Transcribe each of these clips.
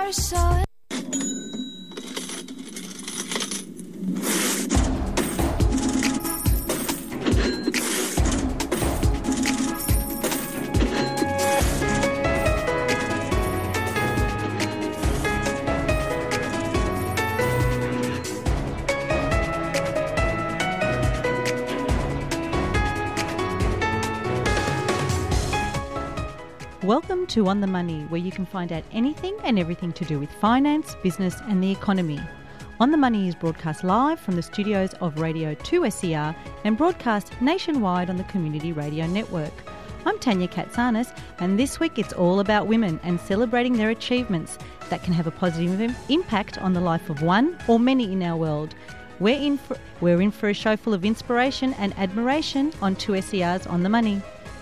are so... Welcome to On the Money, where you can find out anything and everything to do with finance, business and the economy. On the Money is broadcast live from the studios of Radio 2SER and broadcast nationwide on the Community Radio Network. I'm Tanya Katsanis, and this week it's all about women and celebrating their achievements that can have a positive impact on the life of one or many in our world. We're in for a show full of inspiration and admiration on 2SER's On the Money.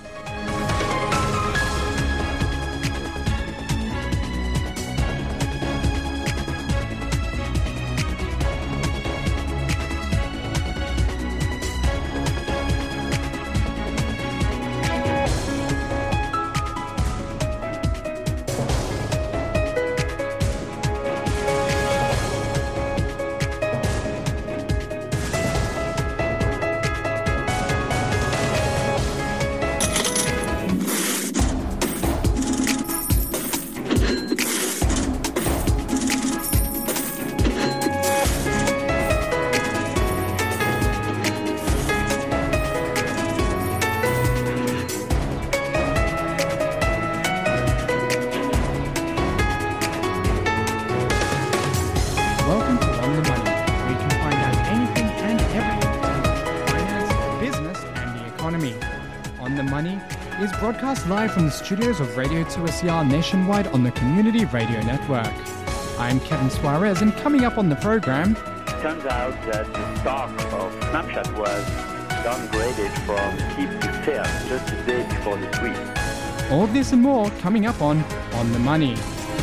Broadcast live from the studios of Radio 2SER nationwide on the Community Radio Network. I'm Kevin Suarez, and coming up on the program... It turns out that the stock of Snapchat was downgraded from keep to sell just a day before the tweet. All this and more coming up on the Money.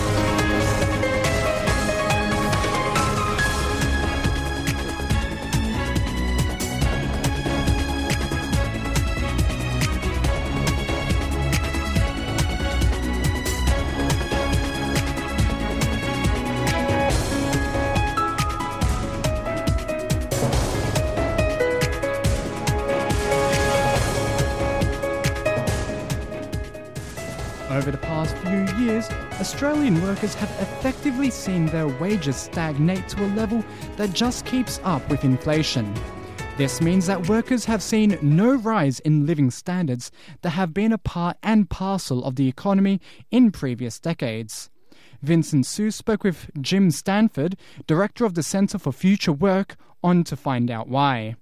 Over the past few years, Australian workers have effectively seen their wages stagnate to a level that just keeps up with inflation. This means that workers have seen no rise in living standards that have been a part and parcel of the economy in previous decades. Vincent Su spoke with Jim Stanford, Director of the Centre for Future Work, on to find out why.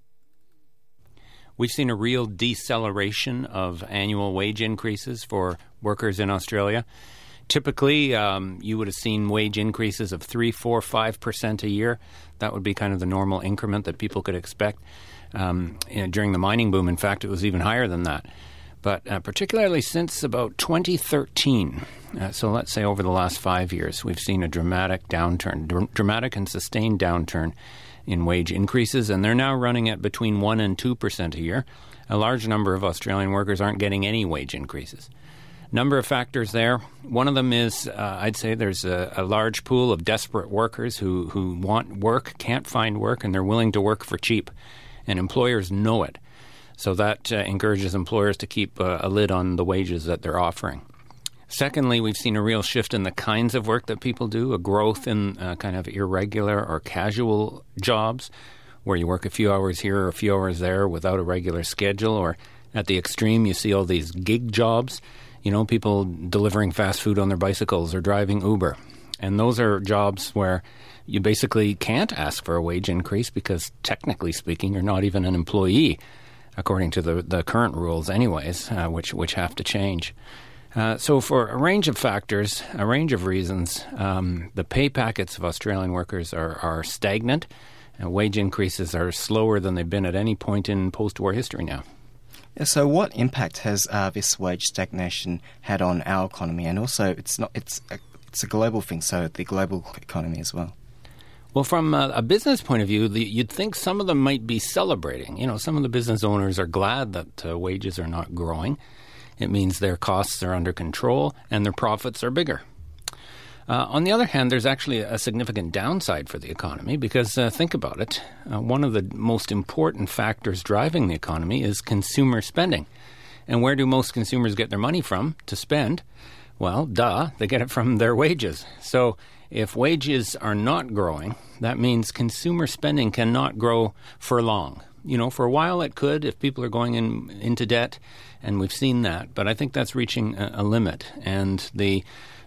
We've seen a real deceleration of annual wage increases for workers in Australia. Typically, you would have seen wage increases of 3, 4, 5% a year. That would be kind of the normal increment that people could expect. During the mining boom, in fact, it was even higher than that. But particularly since about 2013, so let's say over the last 5 years, we've seen a dramatic and sustained downturn in wage increases, and they're now running at between 1 and 2% a year. A large number of Australian workers aren't getting any wage increases. Number of factors there. One of them is, I'd say there's a large pool of desperate workers who want work, can't find work, and they're willing to work for cheap. And employers know it. So that encourages employers to keep a lid on the wages that they're offering. Secondly, we've seen a real shift in the kinds of work that people do, a growth in kind of irregular or casual jobs where you work a few hours here or a few hours there without a regular schedule, or at the extreme, you see all these gig jobs, people delivering fast food on their bicycles or driving Uber. And those are jobs where you basically can't ask for a wage increase because, technically speaking, you're not even an employee, according to the current rules anyways, which have to change. So for a range of factors, a range of reasons, the pay packets of Australian workers are stagnant, and wage increases are slower than they've been at any point in post-war history now. Yeah, so what impact has this wage stagnation had on our economy? And also, it's a global thing, so the global economy as well. Well, from a business point of view, you'd think some of them might be celebrating. Some of the business owners are glad that wages are not growing. It means their costs are under control and their profits are bigger. On the other hand, there's actually a significant downside for the economy because, think about it, one of the most important factors driving the economy is consumer spending. And where do most consumers get their money from to spend? Well, they get it from their wages. So if wages are not growing, that means consumer spending cannot grow for long. For a while it could if people are going into debt, and we've seen that. But I think that's reaching a limit. And the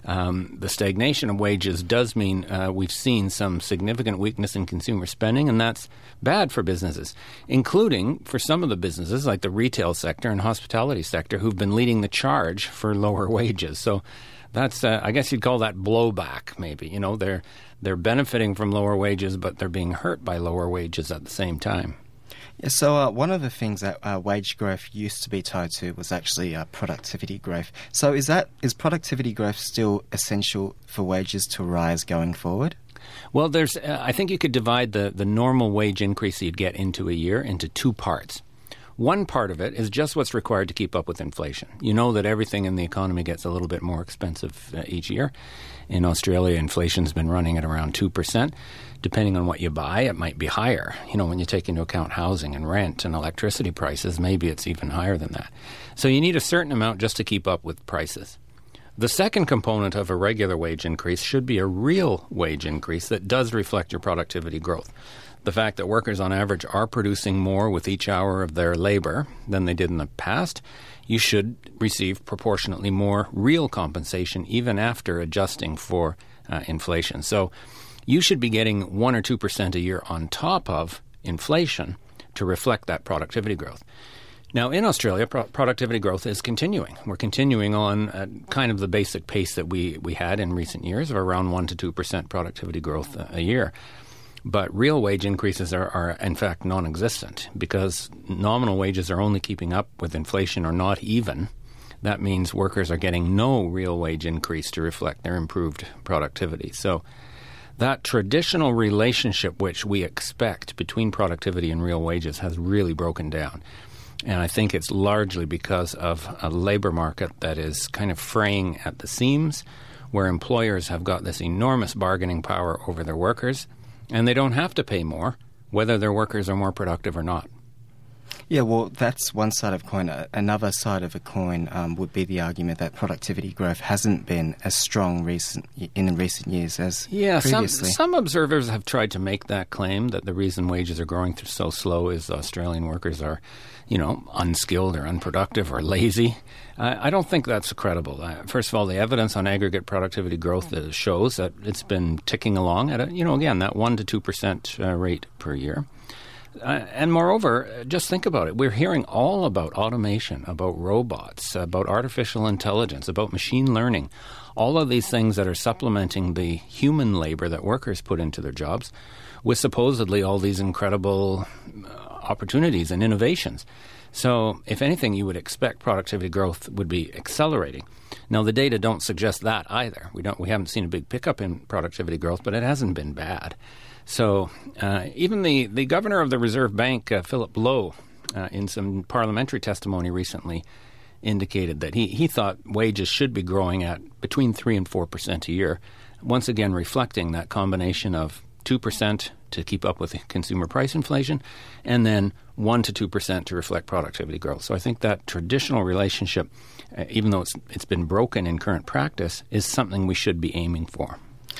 stagnation of wages does mean we've seen some significant weakness in consumer spending, and that's bad for businesses, including for some of the businesses like the retail sector and hospitality sector who've been leading the charge for lower wages. So that's, I guess you'd call that blowback maybe. They're benefiting from lower wages, but they're being hurt by lower wages at the same time. Yeah, so one of the things that wage growth used to be tied to was actually productivity growth. So is productivity growth still essential for wages to rise going forward? Well, I think you could divide the normal wage increase you'd get into a year into two parts. One part of it is just what's required to keep up with inflation. You know that everything in the economy gets a little bit more expensive each year. In Australia, inflation's been running at around 2%. Depending on what you buy, it might be higher. When you take into account housing and rent and electricity prices, maybe it's even higher than that. So you need a certain amount just to keep up with prices. The second component of a regular wage increase should be a real wage increase that does reflect your productivity growth. The fact that workers on average are producing more with each hour of their labor than they did in the past, you should receive proportionately more real compensation even after adjusting for inflation. So you should be getting 1 or 2% a year on top of inflation to reflect that productivity growth. Now, in Australia, productivity growth is continuing. We're continuing on kind of the basic pace that we had in recent years of around 1 to 2% productivity growth a year. But real wage increases are in fact non-existent because nominal wages are only keeping up with inflation or not even. That means workers are getting no real wage increase to reflect their improved productivity. So that traditional relationship which we expect between productivity and real wages has really broken down. And I think it's largely because of a labor market that is kind of fraying at the seams, where employers have got this enormous bargaining power over their workers, and they don't have to pay more, whether their workers are more productive or not. Yeah, well, that's one side of the coin. Another side of the coin would be the argument that productivity growth hasn't been as strong in recent years as previously. Some observers have tried to make that claim that the reason wages are growing so slow is Australian workers are, unskilled or unproductive or lazy. I don't think that's credible. First of all, the evidence on aggregate productivity growth shows that it's been ticking along at that 1 to 2% rate per year. And moreover, just think about it. We're hearing all about automation, about robots, about artificial intelligence, about machine learning, all of these things that are supplementing the human labor that workers put into their jobs with supposedly all these incredible opportunities and innovations. So, if anything, you would expect productivity growth would be accelerating. Now, the data don't suggest that either. We haven't seen a big pickup in productivity growth, but it hasn't been bad. So even the governor of the Reserve Bank, Philip Lowe, in some parliamentary testimony recently, indicated that he thought wages should be growing at between 3 and 4% a year, once again reflecting that combination of 2% to keep up with consumer price inflation and then 1 to 2% to reflect productivity growth. So I think that traditional relationship, even though it's been broken in current practice, is something we should be aiming for.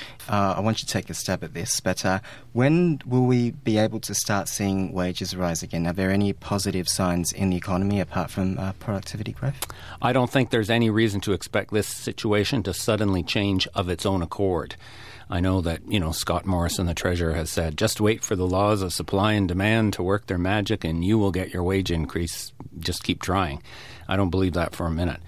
I want you to take a stab at this, but when will we be able to start seeing wages rise again? Are there any positive signs in the economy apart from productivity growth? I don't think there's any reason to expect this situation to suddenly change of its own accord. I know that, Scott Morrison, the Treasurer, has said, just wait for the laws of supply and demand to work their magic and you will get your wage increase. Just keep trying. I don't believe that for a minute.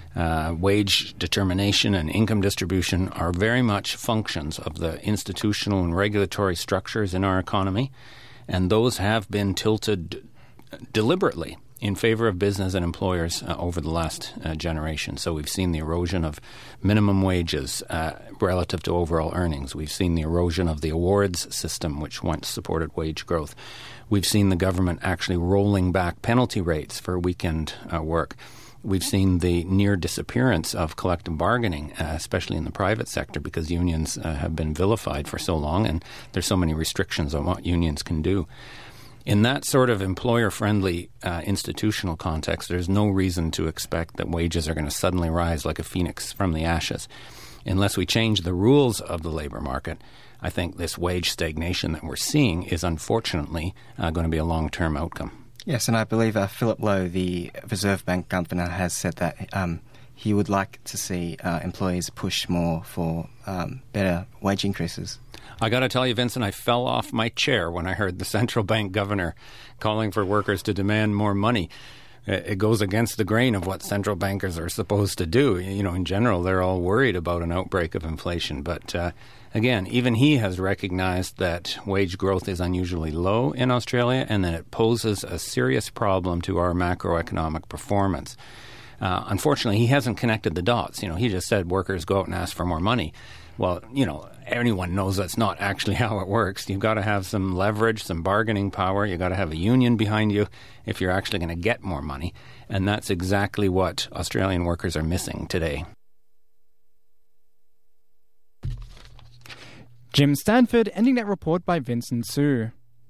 Wage determination and income distribution are very much functions of the institutional and regulatory structures in our economy, and those have been tilted deliberately in favor of business and employers over the last generation. So we've seen the erosion of minimum wages relative to overall earnings. We've seen the erosion of the awards system, which once supported wage growth. We've seen the government actually rolling back penalty rates for weekend work. We've seen the near disappearance of collective bargaining, especially in the private sector, because unions have been vilified for so long, and there's so many restrictions on what unions can do. In that sort of employer-friendly institutional context, there's no reason to expect that wages are going to suddenly rise like a phoenix from the ashes. Unless we change the rules of the labor market, I think this wage stagnation that we're seeing is unfortunately going to be a long-term outcome. Yes, and I believe Philip Lowe, the Reserve Bank governor, has said that he would like to see employees push more for better wage increases. I got to tell you, Vincent, I fell off my chair when I heard the central bank governor calling for workers to demand more money. It goes against the grain of what central bankers are supposed to do. You know, in general, they're all worried about an outbreak of inflation. But again, even he has recognized that wage growth is unusually low in Australia and that it poses a serious problem to our macroeconomic performance. Unfortunately, he hasn't connected the dots. You know, he just said workers go out and ask for more money. Well, you know, anyone knows that's not actually how it works. You've got to have some leverage, some bargaining power. You've got to have a union behind you if you're actually going to get more money. And that's exactly what Australian workers are missing today. Jim Stanford ending that report by Vincent Su.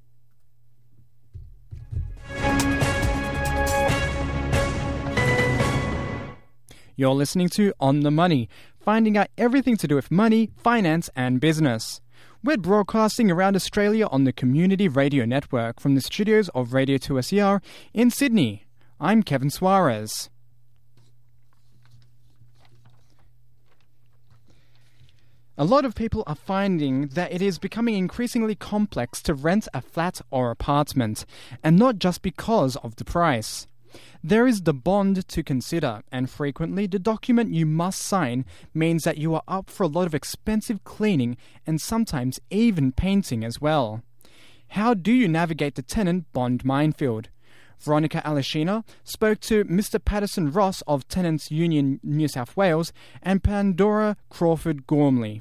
You're listening to On the Money, finding out everything to do with money, finance and business. We're broadcasting around Australia on the Community Radio Network from the studios of Radio 2SER in Sydney. I'm Kevin Suarez. A lot of people are finding that it is becoming increasingly complex to rent a flat or apartment, and not just because of the price. There is the bond to consider, and frequently the document you must sign means that you are up for a lot of expensive cleaning and sometimes even painting as well. How do you navigate the tenant bond minefield? Veronica Alashina spoke to Mr. Patterson Ross of Tenants Union New South Wales and Pandora Crawford Gormley.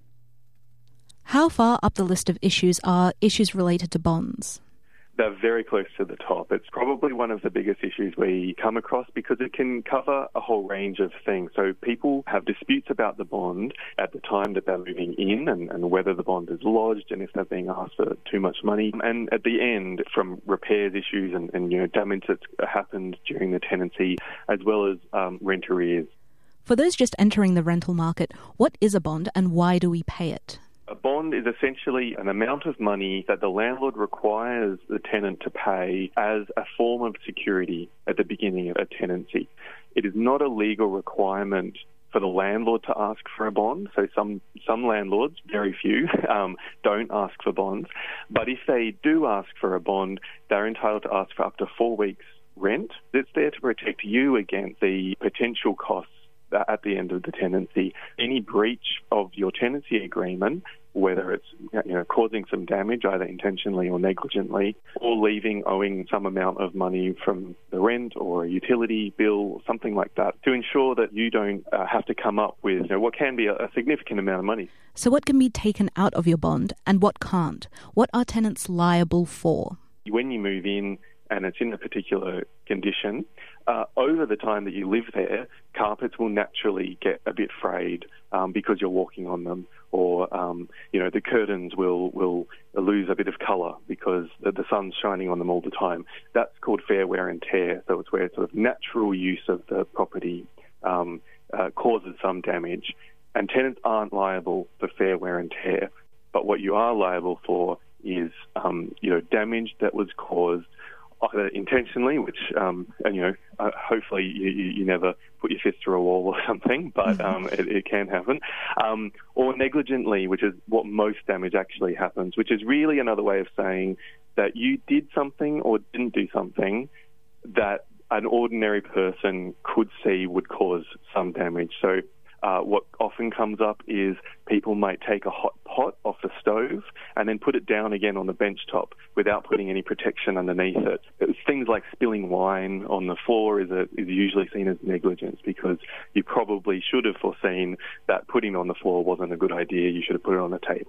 How far up the list of issues are issues related to bonds? They're very close to the top. It's probably one of the biggest issues we come across because it can cover a whole range of things. So people have disputes about the bond at the time that they're moving in and whether the bond is lodged and if they're being asked for too much money. And at the end, from repairs issues and damage that's happened during the tenancy, as well as rent arrears. For those just entering the rental market, what is a bond and why do we pay it? A bond is essentially an amount of money that the landlord requires the tenant to pay as a form of security at the beginning of a tenancy. It is not a legal requirement for the landlord to ask for a bond. So some landlords, very few, don't ask for bonds. But if they do ask for a bond, they're entitled to ask for up to 4 weeks' rent. It's there to protect you against the potential costs at the end of the tenancy. Any breach of your tenancy agreement, whether it's causing some damage either intentionally or negligently, or leaving owing some amount of money from the rent or a utility bill, something like that, to ensure that you don't have to come up with what can be a significant amount of money. So what can be taken out of your bond and what can't? What are tenants liable for? When you move in and it's in a particular condition, over the time that you live there, carpets will naturally get a bit frayed because you're walking on them, or the curtains will lose a bit of colour because the sun's shining on them all the time. That's called fair wear and tear. So it's where sort of natural use of the property causes some damage, and tenants aren't liable for fair wear and tear. But what you are liable for is damage that was caused either intentionally, which, hopefully you never put your fist through a wall or something, but it can happen, or negligently, which is what most damage actually happens, which is really another way of saying that you did something or didn't do something that an ordinary person could see would cause some damage. So what often comes up is people might take a hot pot off the stove and then put it down again on the bench top without putting any protection underneath it. It's things like spilling wine on the floor is usually seen as negligence because you probably should have foreseen that putting it on the floor wasn't a good idea. You should have put it on the table.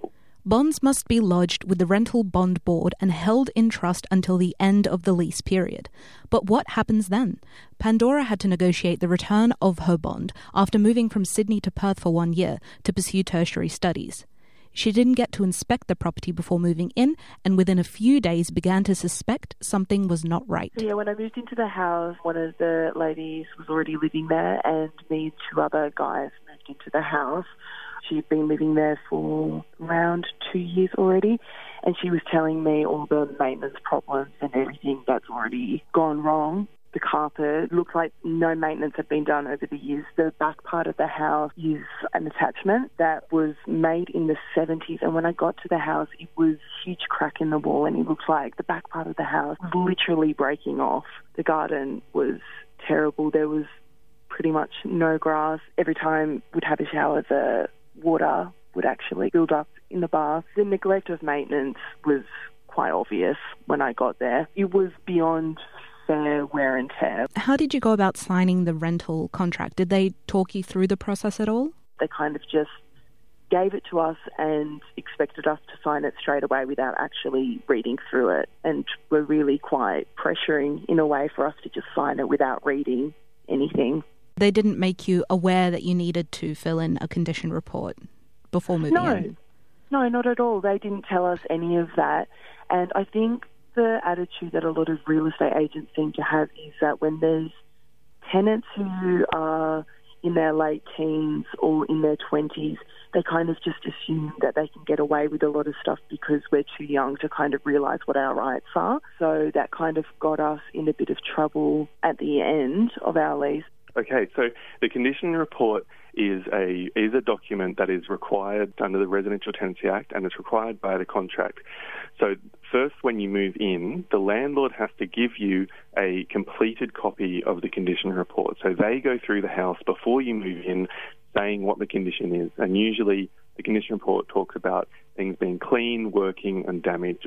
Bonds must be lodged with the Rental Bond Board and held in trust until the end of the lease period. But what happens then? Pandora had to negotiate the return of her bond after moving from Sydney to Perth for 1 year to pursue tertiary studies. She didn't get to inspect the property before moving in, and within a few days began to suspect something was not right. So, when I moved into the house, one of the ladies was already living there, and me and 2 other guys moved into the house. She'd been living there for around 2 years already, and she was telling me all the maintenance problems and everything that's already gone wrong. The carpet looked like no maintenance had been done over the years. The back part of the house is an attachment that was made in the 70s, and when I got to the house, it was a huge crack in the wall, and it looked like the back part of the house was literally breaking off. The garden was terrible. There was pretty much no grass. Every time we'd have a shower, the water would actually build up in the bath. The neglect of maintenance was quite obvious when I got there. It was beyond fair wear and tear. How did you go about signing the rental contract? Did they talk you through the process at all? They kind of just gave it to us and expected us to sign it straight away without actually reading through it, and were really quite pressuring in a way for us to just sign it without reading anything. They didn't make you aware that you needed to fill in a condition report before moving in? No, not at all. They didn't tell us any of that. And I think the attitude that a lot of real estate agents seem to have is that when there's tenants who are in their late teens or in their 20s, they kind of just assume that they can get away with a lot of stuff because we're too young to kind of realise what our rights are. So that kind of got us in a bit of trouble at the end of our lease. Okay, so the condition report is a document that is required under the Residential Tenancy Act, and it's required by the contract. So first, when you move in, the landlord has to give you a completed copy of the condition report. So they go through the house before you move in, saying what the condition is. And usually the condition report talks about things being clean, working, and damaged,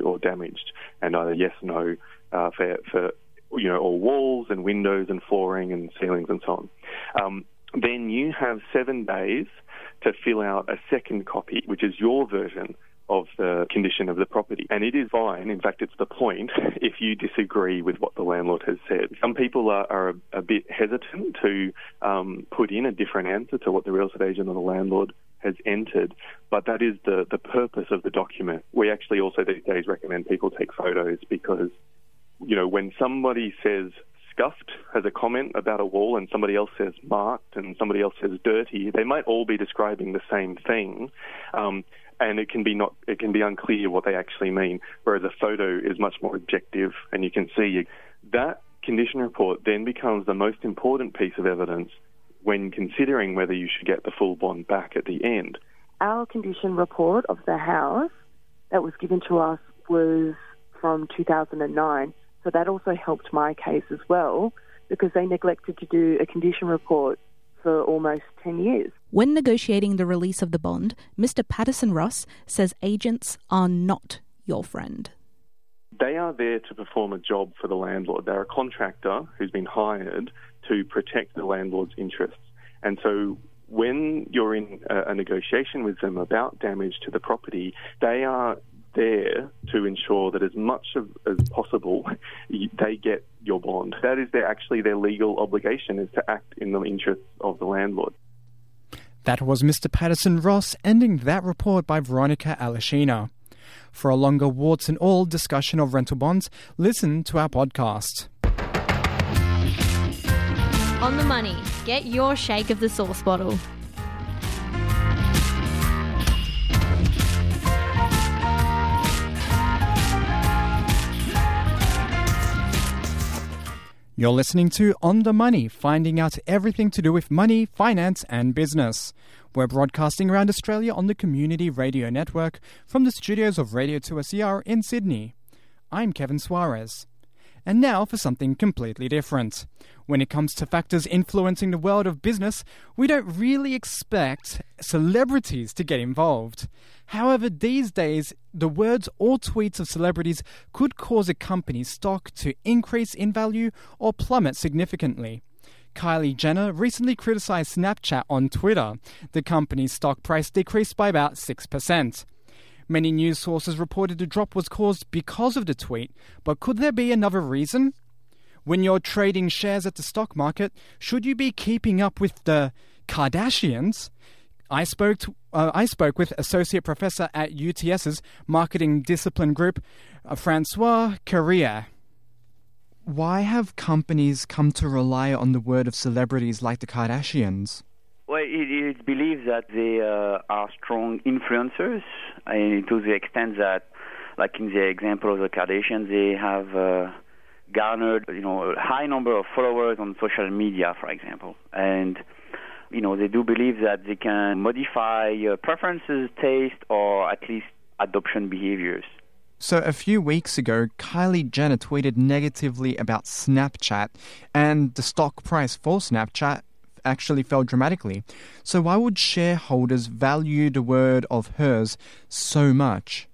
and either yes, no, for all walls and windows and flooring and ceilings and so on. Then you have 7 days to fill out a second copy, which is your version of the condition of the property. And it is fine, in fact it's the point, if you disagree with what the landlord has said. Some people are a bit hesitant to put in a different answer to what the real estate agent or the landlord has entered, but that is the purpose of the document. We actually also these days recommend people take photos because when somebody says scuffed as a comment about a wall and somebody else says marked and somebody else says dirty, they might all be describing the same thing, and it can be unclear what they actually mean, whereas a photo is much more objective and you can see. That condition report then becomes the most important piece of evidence when considering whether you should get the full bond back at the end. Our condition report of the house that was given to us was from 2009. So that also helped my case as well, because they neglected to do a condition report for almost 10 years. When negotiating the release of the bond, Mr. Patterson-Ross says agents are not your friend. They are there to perform a job for the landlord. They're a contractor who's been hired to protect the landlord's interests. And so when you're in a negotiation with them about damage to the property, they are there to ensure that as much as possible they get your bond. That is their legal obligation, is to act in the interests of the landlord. That was Mr. Patterson-Ross, ending that report by Veronica Alashina. For a longer warts and all discussion of rental bonds, listen to our podcast. On the money, get your shake of the sauce bottle. You're listening to On the Money, finding out everything to do with money, finance and business. We're broadcasting around Australia on the Community Radio Network from the studios of Radio 2SER in Sydney. I'm Kevin Suarez. And now for something completely different. When it comes to factors influencing the world of business, we don't really expect celebrities to get involved. However, these days, the words or tweets of celebrities could cause a company's stock to increase in value or plummet significantly. Kylie Jenner recently criticized Snapchat on Twitter. The company's stock price decreased by about 6%. Many news sources reported the drop was caused because of the tweet, but could there be another reason? When you're trading shares at the stock market, should you be keeping up with the Kardashians? I spoke with Associate Professor at UTS's Marketing Discipline Group, Francois Carrière. Why have companies come to rely on the word of celebrities like the Kardashians? Well, it's believed that they are strong influencers, and to the extent that, like in the example of the Kardashians, they have garnered, a high number of followers on social media, for example, and they do believe that they can modify preferences, taste, or at least adoption behaviors. So a few weeks ago, Kylie Jenner tweeted negatively about Snapchat, and the stock price for Snapchat actually fell dramatically. So why would shareholders value the word of hers so much?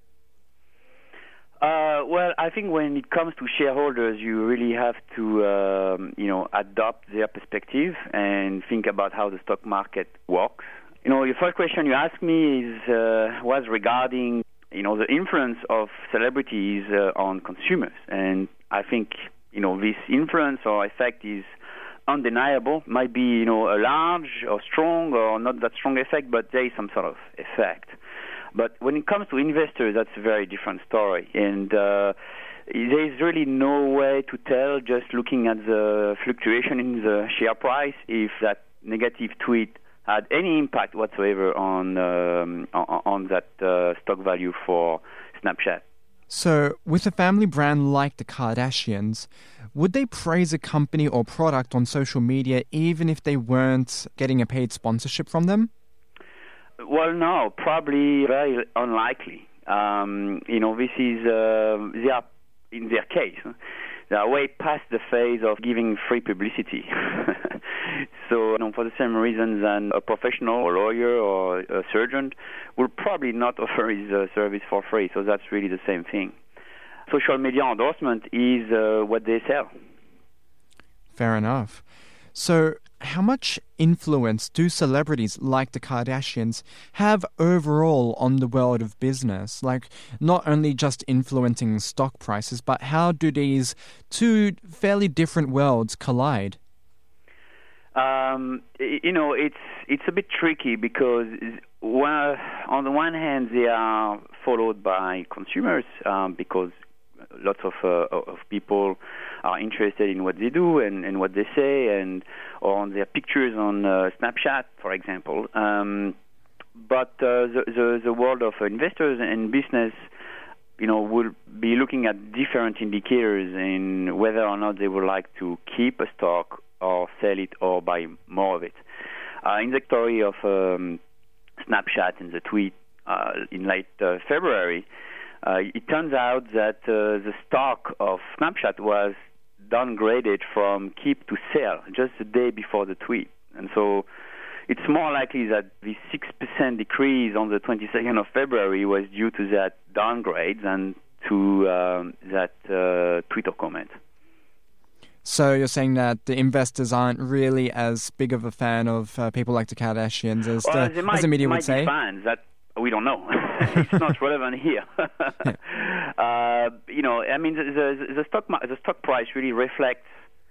Well, I think when it comes to shareholders, you really have to, adopt their perspective and think about how the stock market works. Your first question you asked me was regarding, the influence of celebrities on consumers. And I think, this influence or effect is undeniable. Might be, a large or strong or not that strong effect, but there is some sort of effect. But when it comes to investors, that's a very different story. And there is really no way to tell, just looking at the fluctuation in the share price, if that negative tweet had any impact whatsoever on that stock value for Snapchat. So, with a family brand like the Kardashians, would they praise a company or product on social media even if they weren't getting a paid sponsorship from them? Well, no, probably very unlikely. This is, they are, in their case, they are way past the phase of giving free publicity. So, for the same reasons than a professional, a lawyer, or a surgeon will probably not offer his service for free. So that's really the same thing. Social media endorsement is what they sell. Fair enough. So, how much influence do celebrities like the Kardashians have overall on the world of business? Like, not only just influencing stock prices, but how do these two fairly different worlds collide? It's a bit tricky because, on the one hand, they are followed by consumers because lots of people are interested in what they do and what they say, or on their pictures on Snapchat, for example. But the world of investors and business, will be looking at different indicators in whether or not they would like to keep a stock or sell it or buy more of it. In the story of Snapchat and the tweet in late February, it turns out that the stock of Snapchat was downgraded from keep to sell just the day before the tweet. And so it's more likely that the 6% decrease on the 22nd of February was due to that downgrade than to that tweet or comment. So you're saying that the investors aren't really as big of a fan of people like the Kardashians as the media would say? Fans that we don't know. It's not relevant here. The stock price really reflects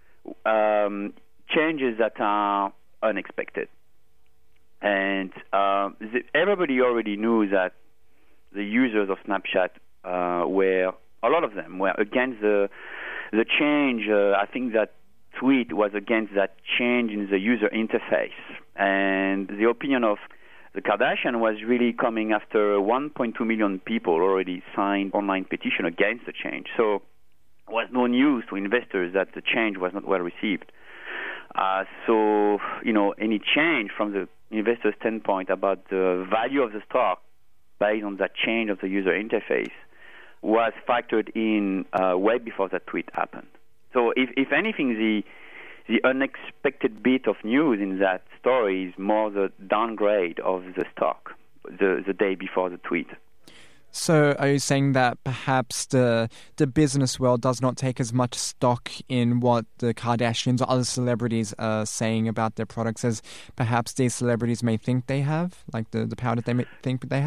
changes that are unexpected, and everybody already knew that the users of Snapchat a lot of them were against the change. I think that tweet was against that change in the user interface, and the opinion of the Kardashian was really coming after 1.2 million people already signed online petition against the change. So it was no news to investors that the change was not well received. So any change from the investor standpoint about the value of the stock based on that change of the user interface was factored in way before that tweet happened. So if anything, the unexpected bit of news in that story is more the downgrade of the stock the day before the tweet. So are you saying that perhaps the business world does not take as much stock in what the Kardashians or other celebrities are saying about their products as perhaps these celebrities may think they have, like the power that they may think they have?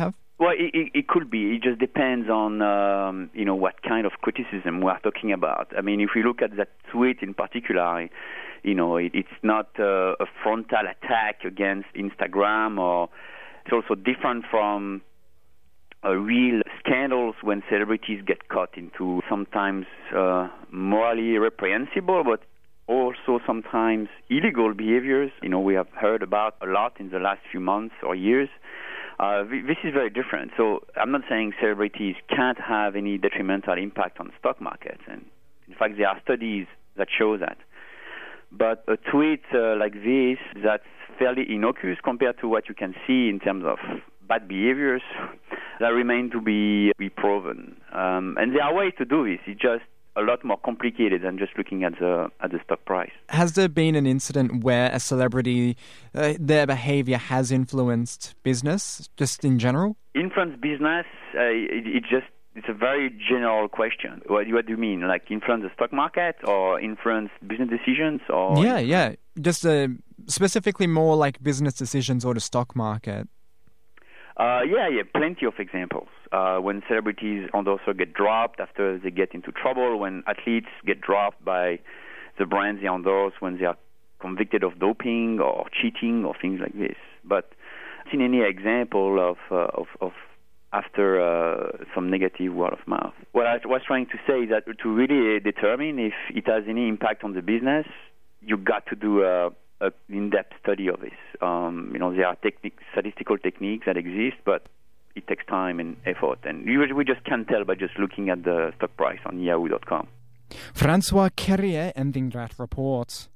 Well, it could be. It just depends on what kind of criticism we are talking about. I mean, if we look at that tweet in particular, it's not a frontal attack against Instagram, or it's also different from real scandals when celebrities get caught into sometimes morally reprehensible, but also sometimes illegal behaviors. We have heard about a lot in the last few months or years. This is very different. So I'm not saying celebrities can't have any detrimental impact on stock markets, and in fact there are studies that show that. But a tweet like this that's fairly innocuous compared to what you can see in terms of bad behaviors that remain to be proven. And there are ways to do this. It's just a lot more complicated than just looking at the stock price. Has there been an incident where a celebrity, their behavior has influenced business, just in general? Influence business, it's a very general question. What do you mean? Like influence the stock market or influence business decisions? Or Yeah. Just specifically more like business decisions or the stock market. Plenty of examples. When celebrities also get dropped after they get into trouble, when athletes get dropped by the brands they endorse, when they are convicted of doping or cheating or things like this. But I've seen any example of after some negative word of mouth. What I was trying to say is that to really determine if it has any impact on the business, you got to do an in-depth study of this. There are statistical techniques that exist, but it takes time and effort. And we just can't tell by just looking at the stock price on yahoo.com. Francois Carrier ending that report.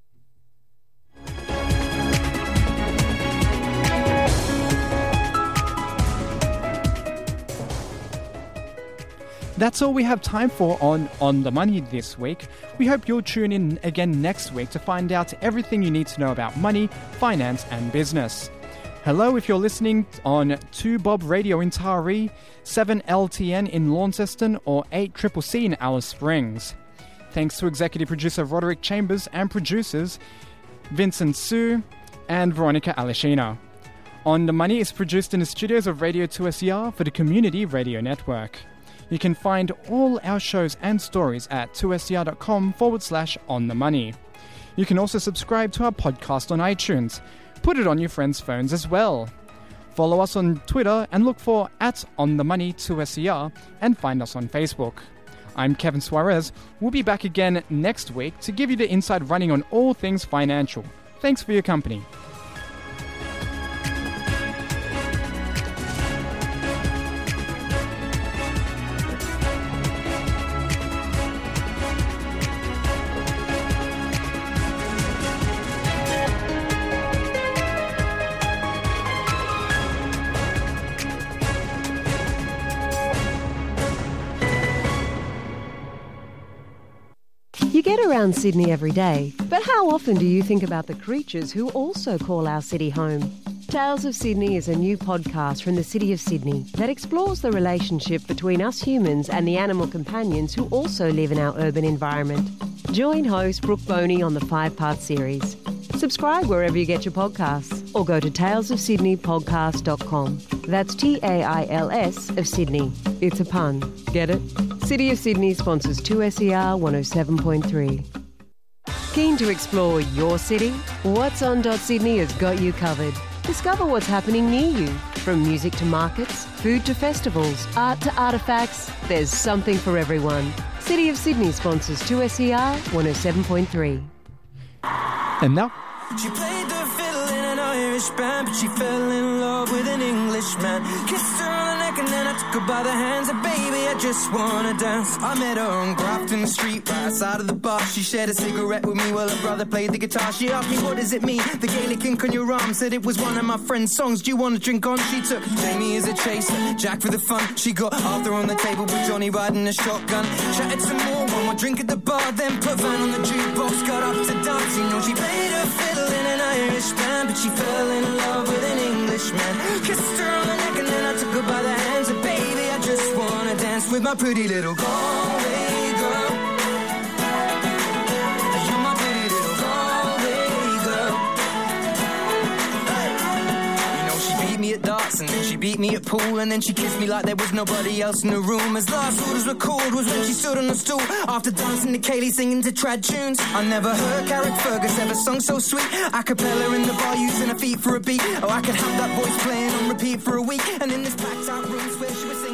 That's all we have time for on The Money this week. We hope you'll tune in again next week to find out everything you need to know about money, finance and business. Hello if you're listening on 2 Bob Radio in Taree, 7 LTN in Launceston or 8CCC in Alice Springs. Thanks to executive producer Roderick Chambers and producers Vincent Su and Veronica Aleshina. On The Money is produced in the studios of Radio 2SER for the Community Radio Network. You can find all our shows and stories at 2ser.com/On The Money. You can also subscribe to our podcast on iTunes. Put it on your friends' phones as well. Follow us on Twitter and look for @OnTheMoney2SER and find us on Facebook. I'm Kevin Suarez. We'll be back again next week to give you the inside running on all things financial. Thanks for your company. You get around Sydney every day, but how often do you think about the creatures who also call our city home? Tales of Sydney is a new podcast from the City of Sydney that explores the relationship between us humans and the animal companions who also live in our urban environment. Join host Brooke Boney on the 5-part series. Subscribe wherever you get your podcasts or go to talesofsydneypodcast.com. That's TAILS of Sydney. It's a pun. Get it? City of Sydney sponsors 2SER 107.3. Keen to explore your city? What's On.Sydney has got you covered. Discover what's happening near you. From music to markets, food to festivals, art to artefacts, there's something for everyone. City of Sydney sponsors 2SER 107.3. And now... She played the fiddle in an Irish band, but she fell in love with an Englishman. Kissed her on the neck and then I took her by the hands. And baby, I just wanna dance. I met her on Grafton Street, right outside of the bar. She shared a cigarette with me while her brother played the guitar. She asked me, what does it mean? The Gaelic ink on your arm. Said it was one of my friend's songs. Do you want to drink on? She took Jamie as a chaser, Jack for the fun. She got Arthur on the table with Johnny riding a shotgun. Chatted some more, one more drink at the bar. Then put Van on the jukebox, got up to dance. You know she played her fiddle in an Irish band, but she fell in love with an Englishman. Kissed her on the neck and then I took her by the hands. And baby, I just wanna dance with my pretty little Galway girl. You're my pretty little Galway girl. You know she beat me at at darts, and then she beat me at pool, and then she kissed me like there was nobody else in the room. As last orders were called was when she stood on the stool, after dancing to Kaylee, singing to trad tunes. I never heard Carrick Fergus ever sung so sweet. A cappella in the bar using her feet for a beat. Oh, I could have that voice playing on repeat for a week, and in this packed out room, swear she was